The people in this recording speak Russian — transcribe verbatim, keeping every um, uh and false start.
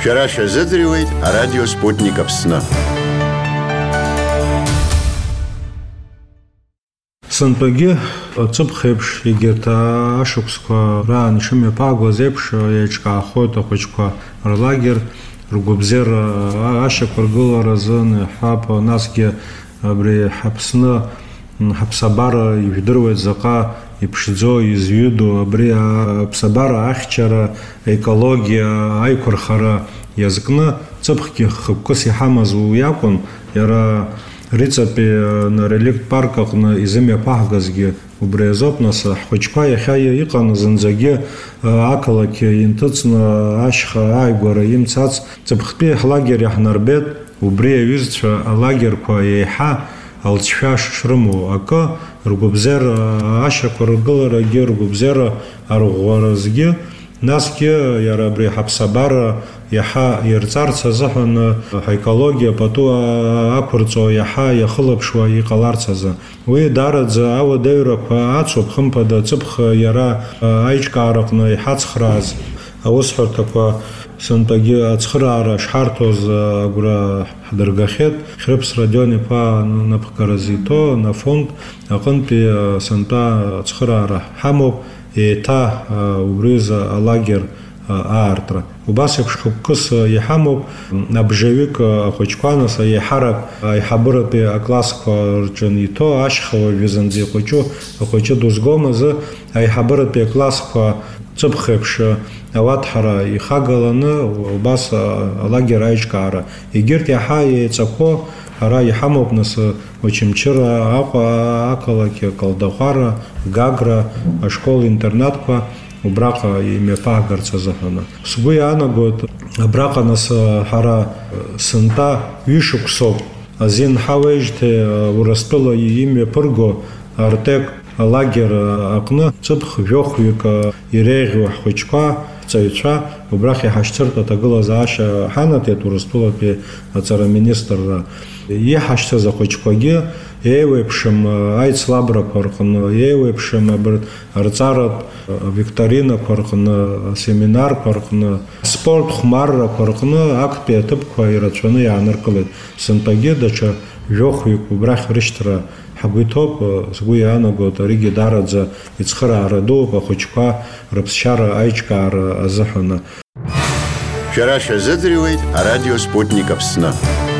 Шәара шәазыӡырҩуеит арадио Спутник Аԥсны. Сынтәагьы аҵыԥх еиԥш егьырҭ ашықәсқәа раан ишымҩаԥаагоз еиԥш еиҿкаахоит ахәыҷқәа рлагер ргәабзиара ашьақәыргыларазы иҳәап, насгьы абри ҳаԥсны ҳаԥсабара ижәдыруеит заҟа иԥшӡо, изҩыдо, абри аԥсабара ахьчара, аекологиа, аиқәырхара иазкны ҵыԥхгьы хықәкыс иҳамаз уи акәын, иара Риҵатәи реликтә парк аҟны изымҩаԥаагазгьы убри азоуп. Нас ҳхәыҷқәа иахьа иҟан зынӡагьы ақалақь инҭыҵны ашьха ааигәара имцац ҵыԥхтәи ҳлагер иаҳнарбеит. Убри аҩызцәа алагерқәа еиҳа алҵшәа шрымоу акы ргәабзиара ашьақәыргыларагьы, ргәабзиара арӷәӷәаразгьы, насгьы иара абри ҳаԥсабара иаҳа ирҵарц азыҳәан ҳаекологиа пату ақәырҵо иаҳа иахылаԥшуа иҟаларц азы. Уи даараӡа ауадаҩрақәа ацуп, хымԥада ҵыԥх иара аиҿкаараҟны иҳацхрааз аусҳәарҭақәа сынтәагьы ацхыраара шҳарҭоз агәра ҳдыргахьеит. Хьрыԥс Радион-иԥа напхгаразы иҭоу нафонд аҟынтәи сынтәа ацхыраара ҳамоуп, еиҭа убриза алагер аартра. Убас еиԥш хықәкыс иҳамоуп абжаҩык ахәыҷқәа, нас аиҳарак аиҳабыратәи аклассқәа рҿын иҭоу ашьхауаҩ визанӡа ихәыҷу ахәыҷы дузгом азы аиҳабыратәи аклассқәа ҵыԥх еиԥш ауаҭҳара ихагаланы убас алагер аиҿкаара. Егьырҭ иаҳа еиҵақәо ҳара иҳамоуп, нас Очамчыра, Аҟәа ақалақь, Калдахәара, Гагра ашкол-интернатқәа убраҟа имҩаԥаагарц азыҳәаны. Сгәы иаанагоит, абраҟа нас ҳара сынтәа ҩышықәсоуп азин ҳауеижьҭеи Урыстәыла имҩаԥырго Артек алагер аҟны ҵыԥх жәохәҩык иреиӷьу ҳхәыҷқәа, ҳҵаҩцәа убрахь иҳашьцыртә аҭагылазаашьа ҳанаҭеит Урыстәылатәи аҵараминистрра. Иҳашьцыз ахәыҷқәагьы еиуеиԥшым аицлабрақәа рҟны, еиуеиԥшым арҵаратә викторинақәа рҟны, асеминарқәа рҟны, спорт хәмаррақәа рҟны актәи аҭыԥқәа ирацәаны иааныркылеит. Сынтәагьы даҽа жәохәҩык убрахь рышьҭра ҳгәы иҭоуп. Сгәы иаанагоит, аригьы даараӡа ицхыраара дууп ахәыҷқәа рыԥсшьара аиҿкаара азыҳәаны. Шәара шәазыӡырҩуеит арадио Спутник Аԥсны.